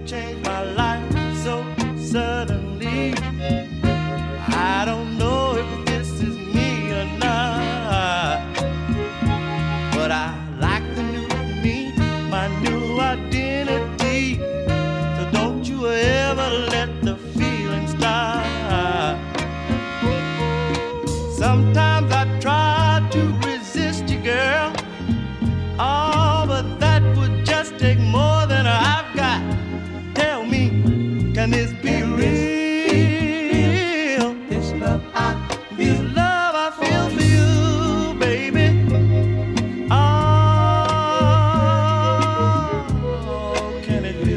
changed my life so suddenly. I don't know if this is me or not, but I like the new me, my new identity. So don't you ever let the feeling stop. Sometimes I try to resist you, girl. Oh, but that would just take more than I've got. Tell me, can this be real? This love I feel for you, baby. Oh, can it be?